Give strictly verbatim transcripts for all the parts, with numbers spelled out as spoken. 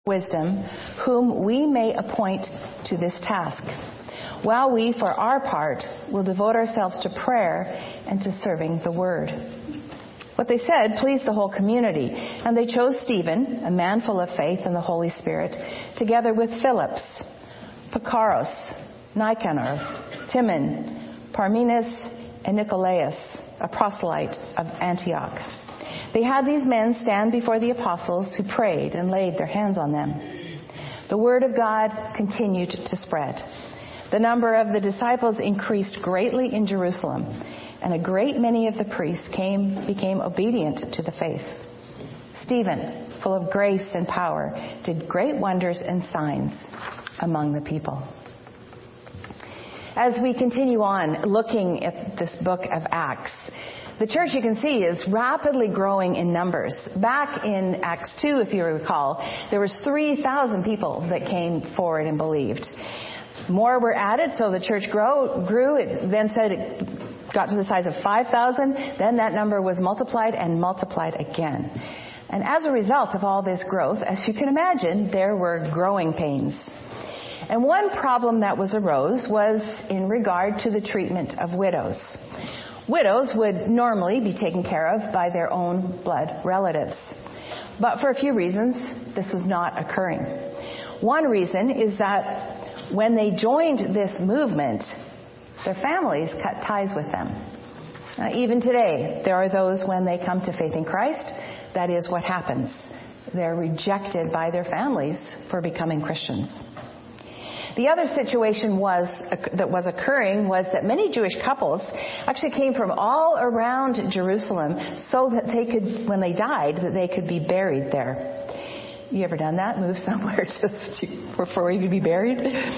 wisdom, whom we may appoint to this task, while we, for our part, will devote ourselves to prayer and to serving the word." What they said pleased the whole community, and they chose Stephen, a man full of faith and the Holy Spirit, together with Phillips, Prochorus, Nicanor, Timon, Parmenas, and Nicolaus, a proselyte of Antioch. They had these men stand before the apostles, who prayed and laid their hands on them. The word of God continued to spread. The number of the disciples increased greatly in Jerusalem, and a great many of the priests came, became obedient to the faith. Stephen, full of grace and power, did great wonders and signs among the people. As we continue on looking at this book of Acts, the church, you can see, is rapidly growing in numbers. Back in Acts two, if you recall, there was three thousand people that came forward and believed. More were added, so the church grow, grew. It then said it got to the size of five thousand. Then that number was multiplied and multiplied again. And as a result of all this growth, as you can imagine, there were growing pains. And one problem that was arose was in regard to the treatment of widows. Widows would normally be taken care of by their own blood relatives. But for a few reasons, this was not occurring. One reason is that when they joined this movement, their families cut ties with them. Now, even today, there are those, when they come to faith in Christ, that is what happens. They're rejected by their families for becoming Christians. The other situation was that was occurring was that many Jewish couples actually came from all around Jerusalem so that they could, when they died, that they could be buried there. You ever done that? Move somewhere just to, before you could be buried?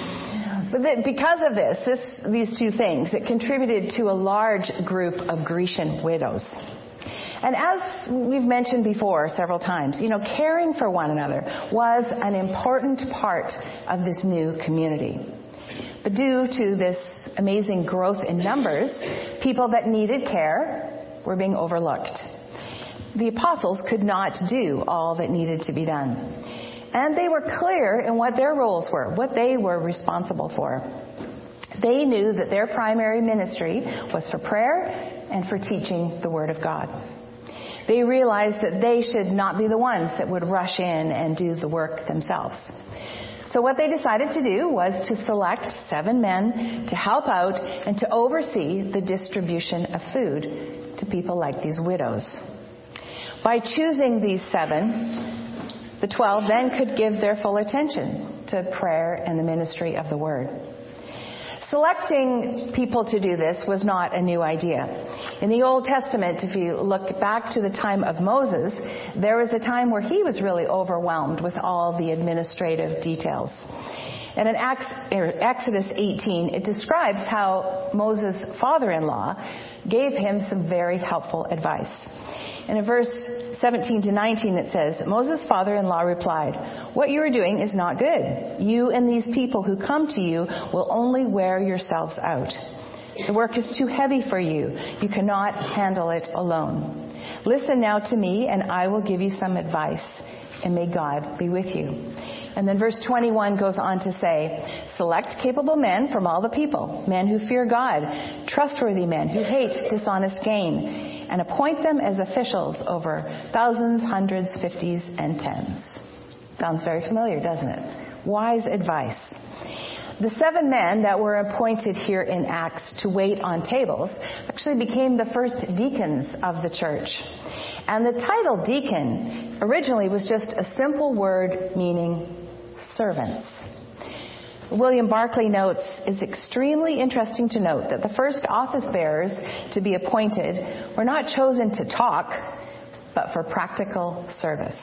But that because of this, this, these two things, it contributed to a large group of Grecian widows. And as we've mentioned before several times, you know, caring for one another was an important part of this new community. But due to this amazing growth in numbers, people that needed care were being overlooked. The apostles could not do all that needed to be done. And they were clear in what their roles were, what they were responsible for. They knew that their primary ministry was for prayer and for teaching the Word of God. They realized that they should not be the ones that would rush in and do the work themselves. So what they decided to do was to select seven men to help out and to oversee the distribution of food to people like these widows. By choosing these seven, the twelve then could give their full attention to prayer and the ministry of the Word. Selecting people to do this was not a new idea. In the Old Testament, if you look back to the time of Moses, there was a time where he was really overwhelmed with all the administrative details. And in Exodus eighteen, it describes how Moses' father-in-law gave him some very helpful advice. And in verse seventeen to nineteen it says, Moses' father-in-law replied, "What you are doing is not good. You and these people who come to you will only wear yourselves out. The work is too heavy for you. You cannot handle it alone. Listen now to me, and I will give you some advice, and may God be with you." And then verse twenty-one goes on to say, "Select capable men from all the people, men who fear God, trustworthy men who hate dishonest gain, and appoint them as officials over thousands, hundreds, fifties, and tens." Sounds very familiar, doesn't it? Wise advice. The seven men that were appointed here in Acts to wait on tables actually became the first deacons of the church. And the title deacon originally was just a simple word meaning servants. William Barclay notes, "It's extremely interesting to note that the first office bearers to be appointed were not chosen to talk, but for practical service."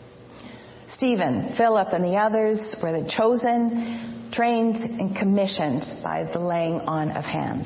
Stephen, Philip, and the others were the chosen, trained, and commissioned by the laying on of hands.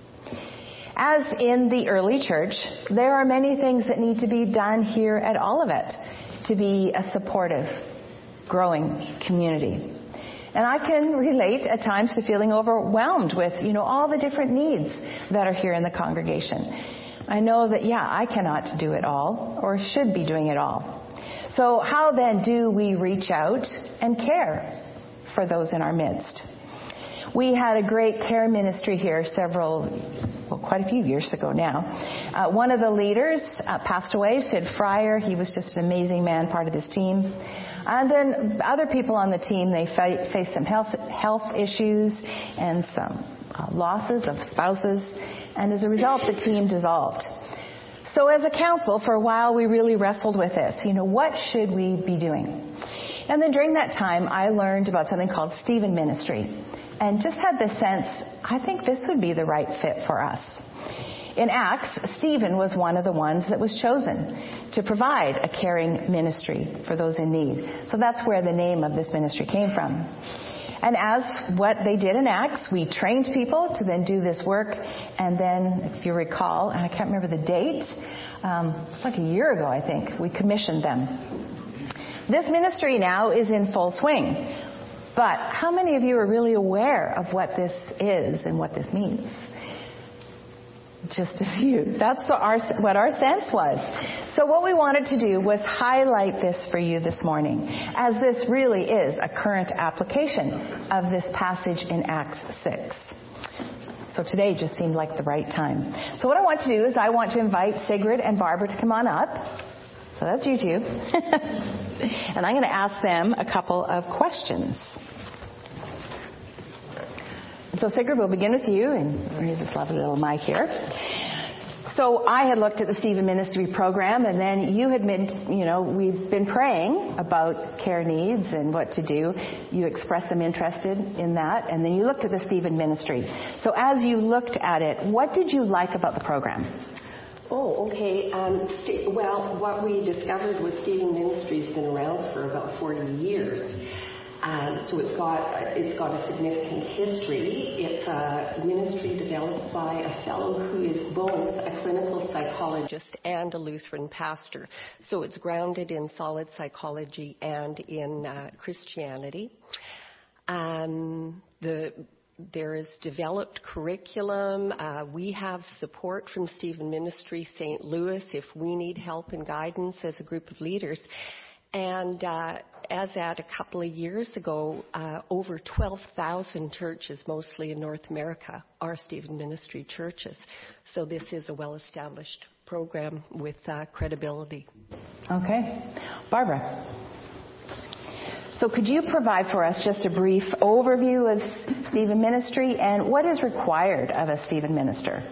As in the early church, there are many things that need to be done here at Olivet to be a supportive, growing community. And I can relate at times to feeling overwhelmed with, you know, all the different needs that are here in the congregation. I know that, yeah, I cannot do it all or should be doing it all. So how then do we reach out and care for those in our midst? We had a great care ministry here several, well, quite a few years ago now. Uh, one of the leaders uh, passed away, Sid Fryer. He was just an amazing man, part of this team. And then other people on the team, they fa- faced some health, health issues and some uh, losses of spouses. And as a result, the team dissolved. So as a council, for a while, we really wrestled with this. You know, what should we be doing? And then during that time, I learned about something called Stephen Ministry. And just had the sense, I think this would be the right fit for us. In Acts, Stephen was one of the ones that was chosen to provide a caring ministry for those in need. So that's where the name of this ministry came from. And as what they did in Acts, we trained people to then do this work. And then, if you recall, and I can't remember the date, um, like a year ago, I think, we commissioned them. This ministry now is in full swing. But how many of you are really aware of what this is and what this means? Just a few. That's our, what our sense was. So what we wanted to do was highlight this for you this morning, as this really is a current application of this passage in Acts six. So today just seemed like the right time. So what I want to do is I want to invite Sigrid and Barbara to come on up. So that's you two. And I'm going to ask them a couple of questions. So Sigrid, we'll begin with you, and use this lovely little mic here. So I had looked at the Stephen Ministry program, and then you had been, you know, we've been praying about care needs and what to do. You expressed some interest in that, and then you looked at the Stephen Ministry. So as you looked at it, what did you like about the program? Oh, okay. Um, st- well, what we discovered was Stephen Ministry has been around for about forty years. Um, so it's got it's got a significant history. It's a ministry developed by a fellow who is both a clinical psychologist and a Lutheran pastor. So it's grounded in solid psychology and in uh, Christianity. Um, the There is developed curriculum. Uh, we have support from Stephen Ministry Saint Louis if we need help and guidance as a group of leaders. And uh, as at a couple of years ago, uh, over twelve thousand churches, mostly in North America, are Stephen Ministry churches. So this is a well-established program with uh, credibility. Okay. Barbara. So could you provide for us just a brief overview of Stephen Ministry and what is required of a Stephen minister?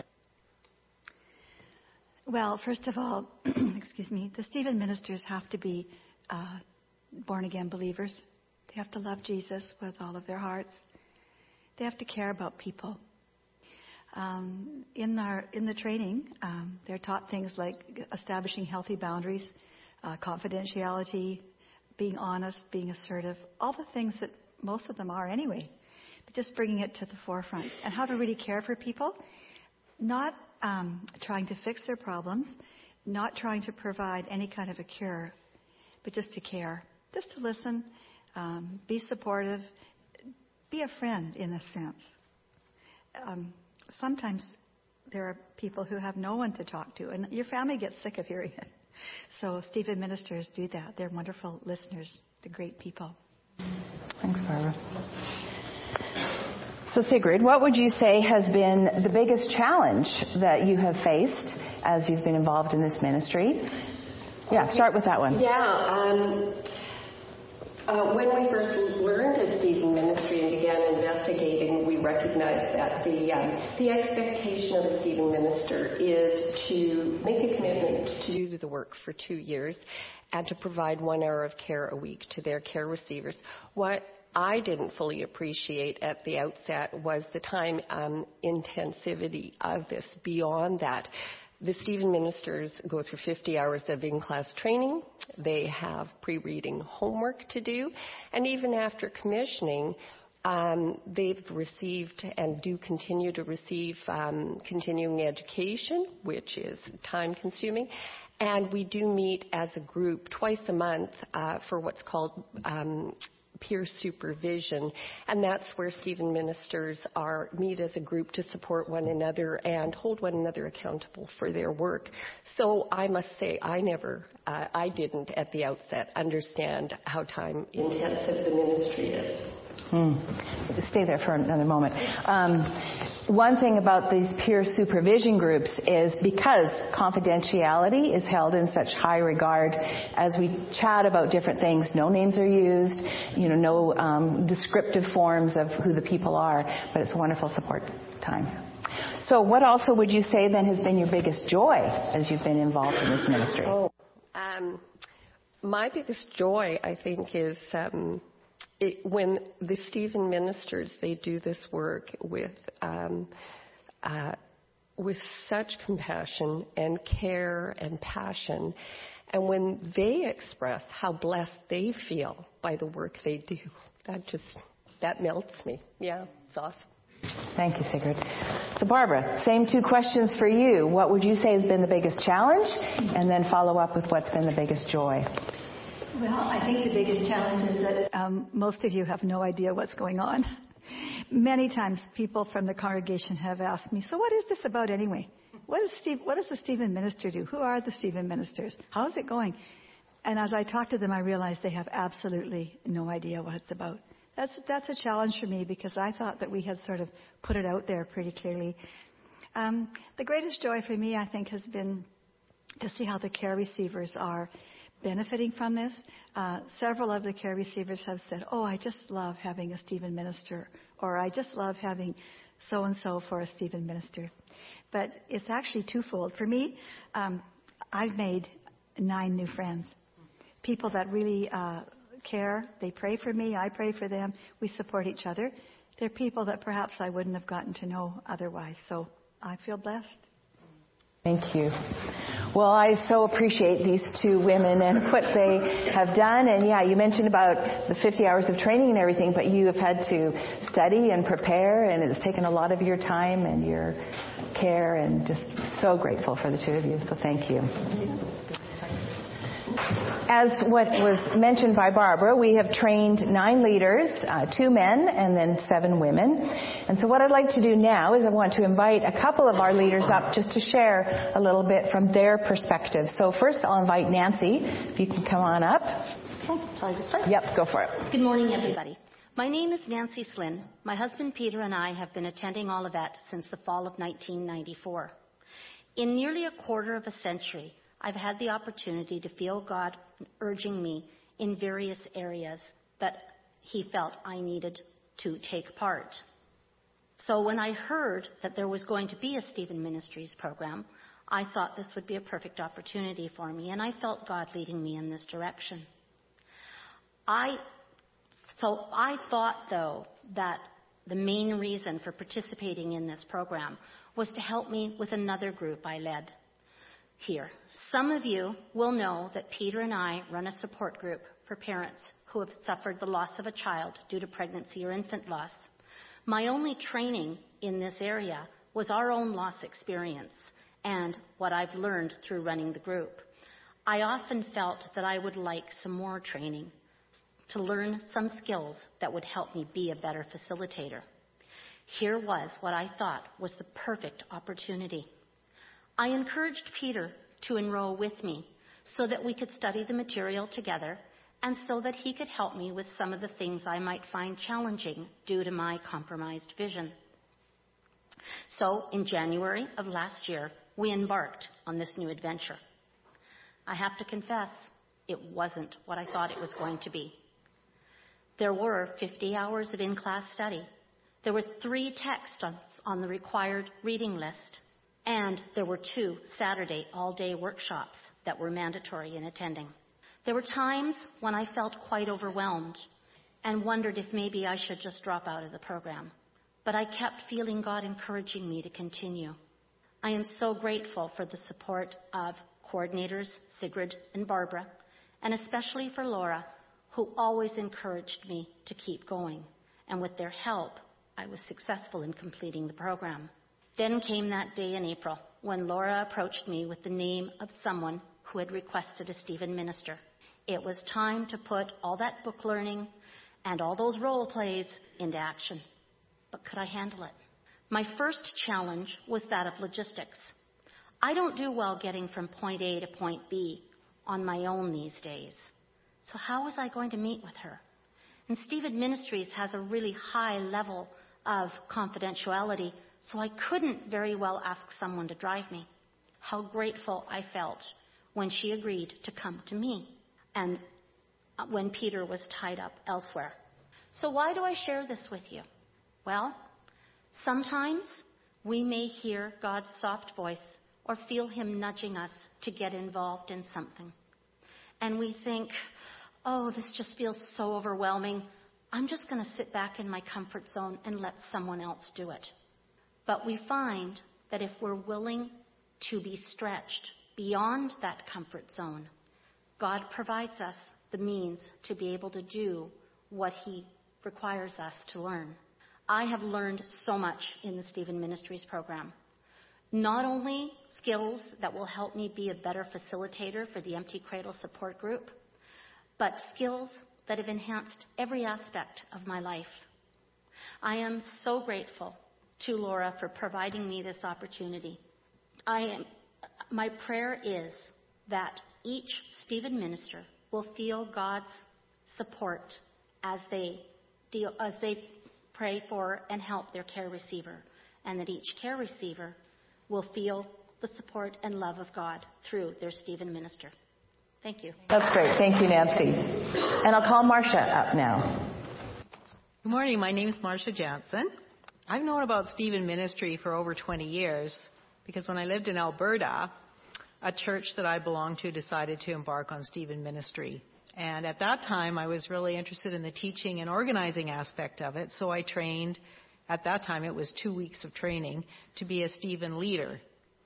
Well, first of all, excuse me, the Stephen ministers have to be uh, born-again believers. They have to love Jesus with all of their hearts. They have to care about people. Um, in our in the training, um, they're taught things like establishing healthy boundaries, uh, confidentiality, being honest, being assertive, all the things that most of them are anyway, but just bringing it to the forefront. And how to really care for people, not um, trying to fix their problems, not trying to provide any kind of a cure, but just to care, just to listen, um, be supportive, be a friend in a sense. Um, sometimes there are people who have no one to talk to, and your family gets sick of hearing it. So Stephen ministers do that. They're wonderful listeners. They're great people. Thanks, Barbara. So Sigrid, what would you say has been the biggest challenge that you have faced as you've been involved in this ministry? Yeah, start with that one. Yeah. Um, uh, when we first learned of Stephen Ministry and began investigating, we recognized that the um, the expectation of a Stephen minister is to make a commitment to do the work for two years and to provide one hour of care a week to their care receivers. What I didn't fully appreciate at the outset was the time um, intensivity of this. Beyond that, the Stephen ministers go through fifty hours of in-class training. They have pre-reading homework to do. And even after commissioning, um, they've received and do continue to receive um, continuing education, which is time-consuming. And we do meet as a group twice a month uh, for what's called um, peer supervision, and that's where Stephen ministers are meet as a group to support one another and hold one another accountable for their work. So I must say, I never, uh, I didn't at the outset understand how time intensive the ministry is. Hmm. Stay there for another moment. Um, one thing about these peer supervision groups is because confidentiality is held in such high regard, as we chat about different things, no names are used, you know, no um, descriptive forms of who the people are, but it's a wonderful support time. So what also would you say then has been your biggest joy as you've been involved in this ministry? Oh, um, my biggest joy, I think, is um, It, when the Stephen ministers, they do this work with um, uh, with such compassion and care and passion, and when they express how blessed they feel by the work they do, that just that melts me. Yeah, it's awesome. Thank you, Sigrid. So, Barbara, same two questions for you. What would you say has been the biggest challenge, and then follow up with what's been the biggest joy? Well, I think the biggest challenge is that um, most of you have no idea what's going on. Many times people from the congregation have asked me, so what is this about anyway? What, is Steve, what does the Stephen minister do? Who are the Stephen ministers? How is it going? And as I talk to them, I realize they have absolutely no idea what it's about. That's, that's a challenge for me because I thought that we had sort of put it out there pretty clearly. Um, the greatest joy for me, I think, has been to see how the care receivers are benefiting from this. Uh, several of the care receivers have said, oh, I just love having a Stephen minister, or I just love having so-and-so for a Stephen minister. But it's actually twofold. For me, um, I've made nine new friends, people that really uh, care. They pray for me. I pray for them. We support each other. They're people that perhaps I wouldn't have gotten to know otherwise. So I feel blessed. Thank you. Well, I so appreciate these two women and what they have done. And yeah, you mentioned about the fifty hours of training and everything, but you have had to study and prepare, and it's taken a lot of your time and your care, and just so grateful for the two of you. So thank you. As what was mentioned by Barbara, we have trained nine leaders, uh, two men and then seven women. And so what I'd like to do now is I want to invite a couple of our leaders up just to share a little bit from their perspective. So first I'll invite Nancy, if you can come on up. Okay, shall I just start? Yep, go for it. Good morning, everybody. My name is Nancy Slynn. My husband Peter and I have been attending Olivet since the fall of nineteen ninety-four. In nearly a quarter of a century, I've had the opportunity to feel God urging me in various areas that he felt I needed to take part. So when I heard that there was going to be a Stephen Ministries program, I thought this would be a perfect opportunity for me, and I felt God leading me in this direction. I, so I thought, though, that the main reason for participating in this program was to help me with another group I led here. Some of you will know that Peter and I run a support group for parents who have suffered the loss of a child due to pregnancy or infant loss. My only training in this area was our own loss experience and what I've learned through running the group. I often felt that I would like some more training to learn some skills that would help me be a better facilitator. Here was what I thought was the perfect opportunity. I encouraged Peter to enroll with me so that we could study the material together and so that he could help me with some of the things I might find challenging due to my compromised vision. So in January of last year, we embarked on this new adventure. I have to confess, it wasn't what I thought it was going to be. There were fifty hours of in-class study. There were three texts on the required reading list. And there were two Saturday all-day workshops that were mandatory in attending. There were times when I felt quite overwhelmed and wondered if maybe I should just drop out of the program. But I kept feeling God encouraging me to continue. I am so grateful for the support of coordinators Sigrid and Barbara, and especially for Laura, who always encouraged me to keep going. And with their help, I was successful in completing the program. Then came that day in April when Laura approached me with the name of someone who had requested a Stephen minister. It was time to put all that book learning and all those role plays into action. But could I handle it? My first challenge was that of logistics. I don't do well getting from point A to point B on my own these days. So how was I going to meet with her? And Stephen Ministries has a really high level of confidentiality, so I couldn't very well ask someone to drive me. How grateful I felt when she agreed to come to me, and when Peter was tied up elsewhere. So why do I share this with you? Well, sometimes we may hear God's soft voice or feel him nudging us to get involved in something. And we think, oh, this just feels so overwhelming. I'm just going to sit back in my comfort zone and let someone else do it. But we find that if we're willing to be stretched beyond that comfort zone, God provides us the means to be able to do what he requires us to learn. I have learned so much in the Stephen Ministries program. Not only skills that will help me be a better facilitator for the Empty Cradle support group, but skills that have enhanced every aspect of my life. I am so grateful to Laura for providing me this opportunity. I am, my prayer is that each Stephen minister will feel God's support as they deal, as they pray for and help their care receiver, and that each care receiver will feel the support and love of God through their Stephen minister. Thank you. That's great. Thank you, Nancy. And I'll call Marcia up now. Good morning. My name is Marcia Jansen. I've known about Stephen Ministry for over twenty years because when I lived in Alberta, a church that I belonged to decided to embark on Stephen Ministry. And at that time, I was really interested in the teaching and organizing aspect of it, so I trained. At that time, it was two weeks of training to be a Stephen leader.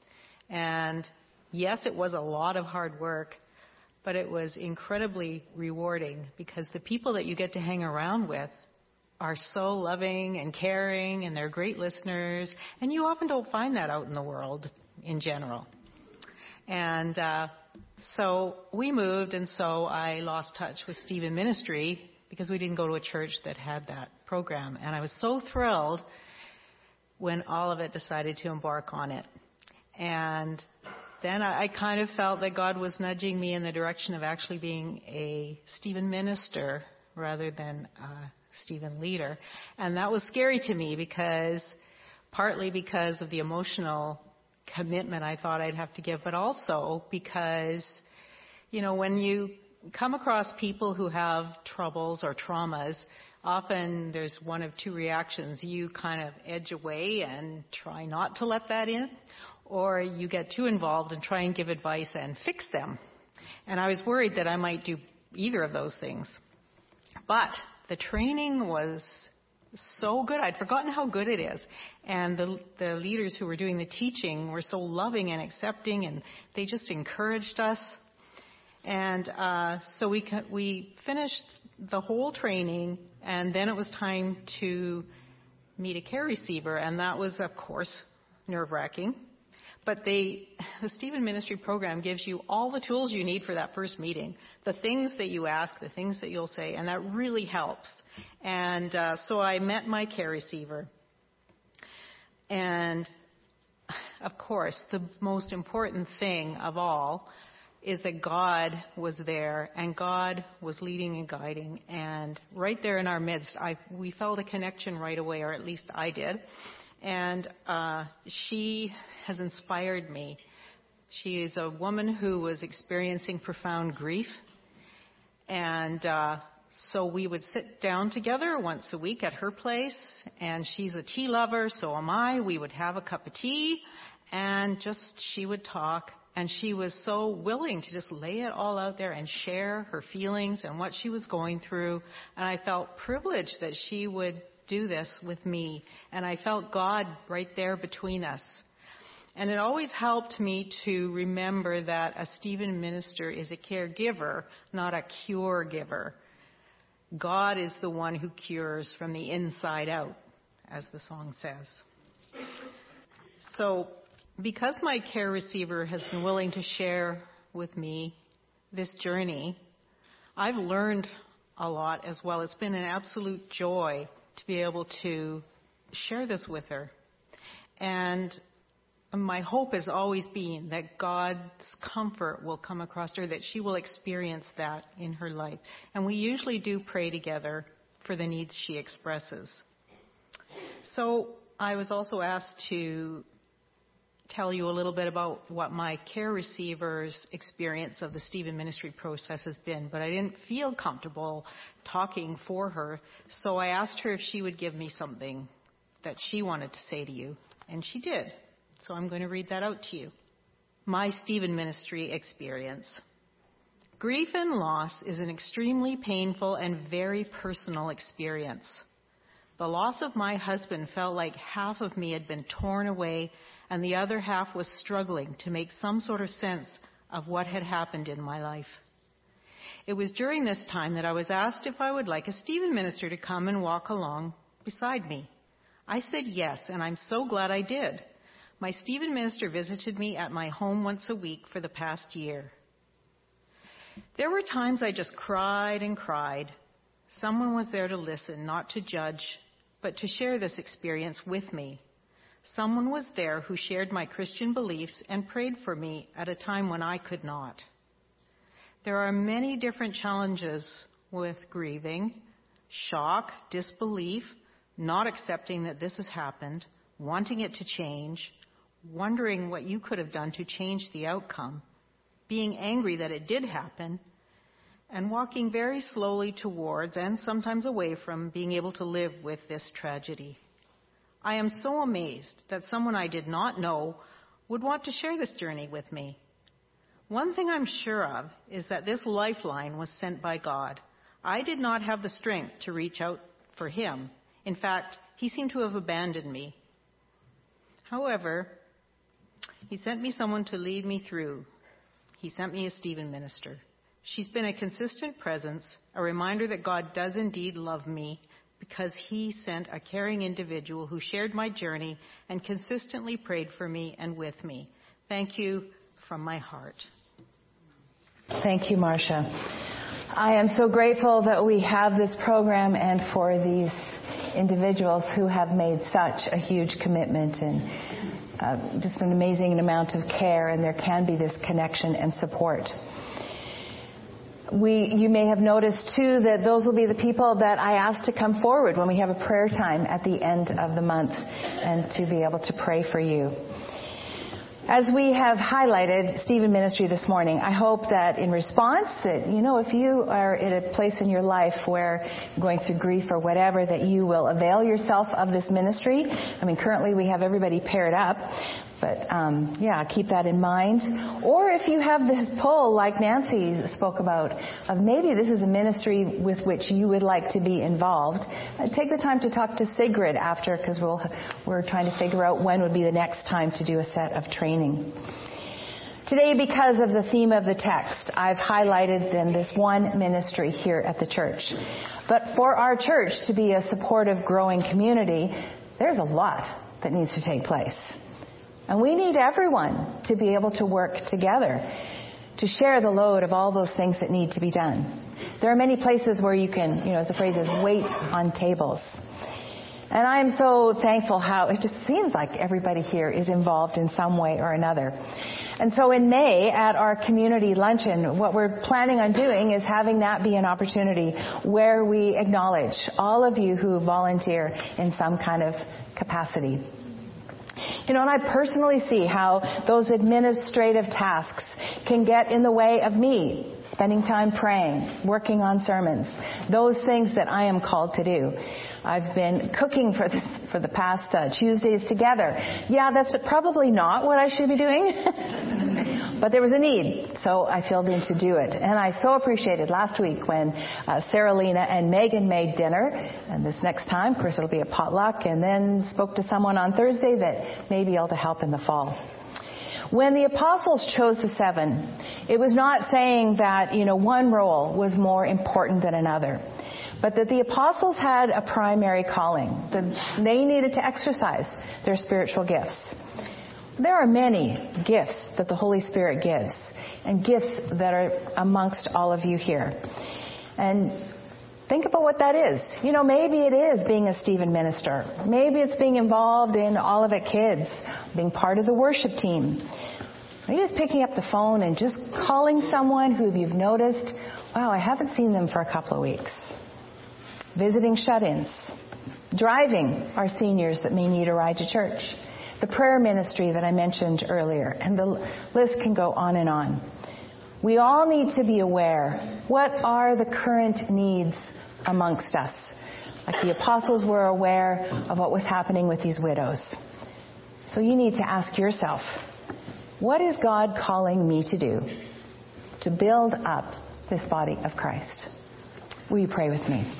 And yes, it was a lot of hard work, but it was incredibly rewarding because the people that you get to hang around with are so loving and caring, and they're great listeners. And you often don't find that out in the world in general. And uh, so we moved, and so I lost touch with Stephen Ministry because we didn't go to a church that had that program. And I was so thrilled when all of it decided to embark on it. And then I, I kind of felt that God was nudging me in the direction of actually being a Stephen minister rather than a Stephen leader. And that was scary to me because, partly because of the emotional commitment I thought I'd have to give, but also because, you know, when you come across people who have troubles or traumas, often there's one of two reactions. You kind of edge away and try not to let that in, or you get too involved and try and give advice and fix them. And I was worried that I might do either of those things. But the training was so good. I'd forgotten how good it is. And the the leaders who were doing the teaching were so loving and accepting, and they just encouraged us. And uh, so we we finished the whole training, and then it was time to meet a care receiver, and that was, of course, nerve-wracking. But they, the Stephen Ministry program gives you all the tools you need for that first meeting, the things that you ask, the things that you'll say, and that really helps. And uh, so I met my care receiver. And, of course, the most important thing of all is that God was there, and God was leading and guiding. And right there in our midst, I, we felt a connection right away, or at least I did. And uh, she has inspired me. She is a woman who was experiencing profound grief. And uh, so we would sit down together once a week at her place. And she's a tea lover, so am I. We would have a cup of tea, and just she would talk. And she was so willing to just lay it all out there and share her feelings and what she was going through. And I felt privileged that she would do this with me. And I felt God right there between us. And it always helped me to remember that a Stephen minister is a caregiver, not a cure giver. God is the one who cures from the inside out, as the song says. So, because my care receiver has been willing to share with me this journey, I've learned a lot as well. It's been an absolute joy to be able to share this with her. And my hope has always been that God's comfort will come across her, that she will experience that in her life. And we usually do pray together for the needs she expresses. So I was also asked to tell you a little bit about what my care receiver's experience of the Stephen Ministry process has been, but I didn't feel comfortable talking for her, so I asked her if she would give me something that she wanted to say to you, and she did. So I'm going to read that out to you. My Stephen Ministry experience. Grief and loss is an extremely painful and very personal experience. The loss of my husband felt like half of me had been torn away and the other half was struggling to make some sort of sense of what had happened in my life. It was during this time that I was asked if I would like a Stephen minister to come and walk along beside me. I said yes, and I'm so glad I did. My Stephen minister visited me at my home once a week for the past year. There were times I just cried and cried. Someone was there to listen, not to judge, but to share this experience with me. Someone was there who shared my Christian beliefs and prayed for me at a time when I could not. There are many different challenges with grieving: shock, disbelief, not accepting that this has happened, wanting it to change, wondering what you could have done to change the outcome, being angry that it did happen, and walking very slowly towards and sometimes away from being able to live with this tragedy. I am so amazed that someone I did not know would want to share this journey with me. One thing I'm sure of is that this lifeline was sent by God. I did not have the strength to reach out for him. In fact, he seemed to have abandoned me. However, he sent me someone to lead me through. He sent me a Stephen minister. She's been a consistent presence, a reminder that God does indeed love me, because he sent a caring individual who shared my journey and consistently prayed for me and with me. Thank you from my heart. Thank you, Marcia. I am so grateful that we have this program and for these individuals who have made such a huge commitment and uh, just an amazing amount of care, and there can be this connection and support. We, you may have noticed, too, that those will be the people that I ask to come forward when we have a prayer time at the end of the month and to be able to pray for you. As we have highlighted Stephen Ministry this morning, I hope that in response that, you know, if you are in a place in your life where you're going through grief or whatever, that you will avail yourself of this ministry. I mean, currently we have everybody paired up. But, um, yeah, keep that in mind. Or if you have this pull, like Nancy spoke about, of maybe this is a ministry with which you would like to be involved, uh, take the time to talk to Sigrid after, because we'll, we're trying to figure out when would be the next time to do a set of training. Today, because of the theme of the text, I've highlighted then this one ministry here at the church. But for our church to be a supportive, growing community, there's a lot that needs to take place. And we need everyone to be able to work together to share the load of all those things that need to be done. There are many places where you can, you know, as the phrase is, wait on tables. And I'm so thankful how it just seems like everybody here is involved in some way or another. And so in May at our community luncheon, what we're planning on doing is having that be an opportunity where we acknowledge all of you who volunteer in some kind of capacity. You know, and I personally see how those administrative tasks can get in the way of me spending time praying, working on sermons, those things that I am called to do. I've been cooking for this, for the past uh, Tuesdays together. Yeah, that's probably not what I should be doing, but there was a need, so I filled in to do it. And I so appreciated last week when uh, Sarah Lena and Megan made dinner, and this next time, of course, it'll be a potluck, and then spoke to someone on Thursday that may be able to help in the fall. When the apostles chose the seven, it was not saying that, you know, one role was more important than another, but that the apostles had a primary calling, that they needed to exercise their spiritual gifts. There are many gifts that the Holy Spirit gives, and gifts that are amongst all of you here. And Think about what that is. You know, maybe it is being a Stephen minister. Maybe it's being involved in Olivet Kids, being part of the worship team. Maybe it's picking up the phone and just calling someone who you've noticed, wow, I haven't seen them for a couple of weeks. Visiting shut-ins. Driving our seniors that may need a ride to church. The prayer ministry that I mentioned earlier. And the list can go on and on. We all need to be aware. What are the current needs amongst us? Like the apostles were aware of what was happening with these widows. So you need to ask yourself, what is God calling me to do to build up this body of Christ? Will you pray with me?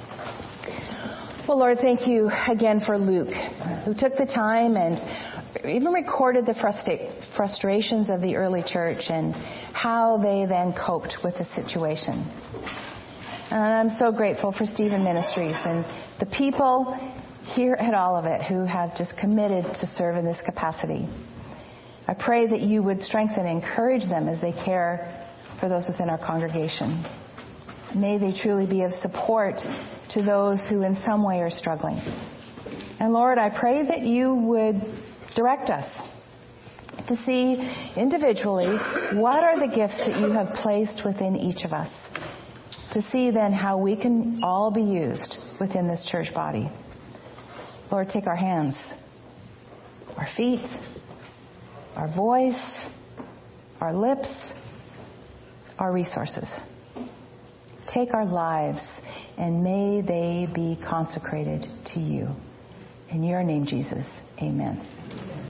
Well, Lord, thank you again for Luke, who took the time and even recorded the frustra- frustrations of the early church and how they then coped with the situation. And I'm so grateful for Stephen Ministries and the people here at Olivet who have just committed to serve in this capacity. I pray that you would strengthen and encourage them as they care for those within our congregation. May they truly be of support to those who in some way are struggling. And Lord, I pray that you would direct us to see individually what are the gifts that you have placed within each of us. To see then how we can all be used within this church body. Lord, take our hands, our feet, our voice, our lips, our resources. Take our lives and may they be consecrated to you. In your name, Jesus, amen.